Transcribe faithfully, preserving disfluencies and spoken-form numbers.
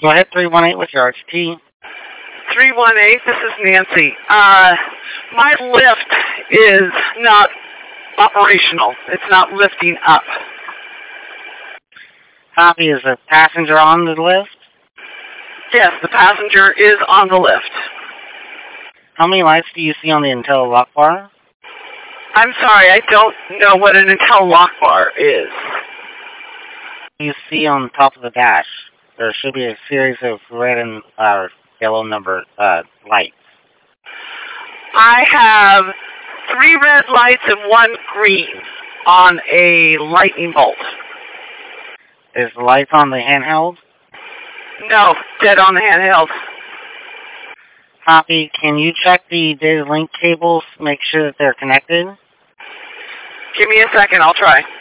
Go ahead, three one eight with your R T T. three one eight, this is Nancy. Uh, my lift is not operational. It's not lifting up. Copy, is the passenger on the lift? Yes, the passenger is on the lift. How many lights do you see on the Intel lock bar? I'm sorry, I don't know what an Intel lock bar is. You see on top of the dash, there should be a series of red and uh, yellow number uh, lights. I have three red lights and one green on a lightning bolt. Is the lights on the handheld? No, dead on the handheld. Copy. Can you check the data link cables, make sure that they're connected? Give me a second, I'll try.